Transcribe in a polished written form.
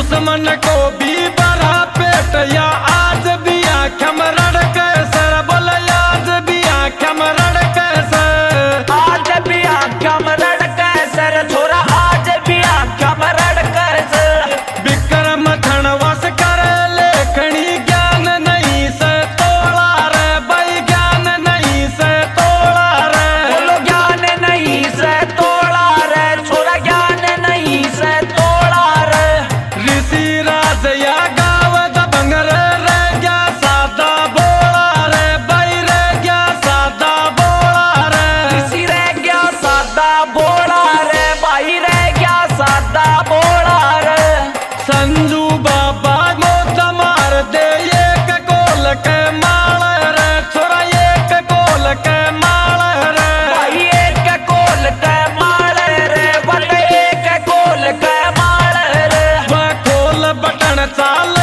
दुश्मन को भी बड़ा पेट या आज भी आँखें में रड़ कैसर बोले आज भी आँखें में रड़ कैसर आज भी आँखें में रड़ कैसर छोरा आज भी आँखें में रड़ कैसर विक्रम धनवास कर लेखनी ज्ञान नहीं से तोड़ा रे भाई ज्ञान नहीं से तोड़ा रे बोलो ज्ञान नहीं से तोड़ा रे छोरा ज्ञान नहीं से तोड़ा रे ऋषि राज या गाव दबंग रे गया सादा बोला रे भाई रे गया सादा बोला रे ऋषि रह गया सादा बोला रे भाई रह गया सादा बोला रे संजू बाबा मोत मार दे एक गोल के माल रे छोरा एक गोल के माल रे भाई एक कोल के माल रे बट एक कोल के माल रे वह खोल बटन चाल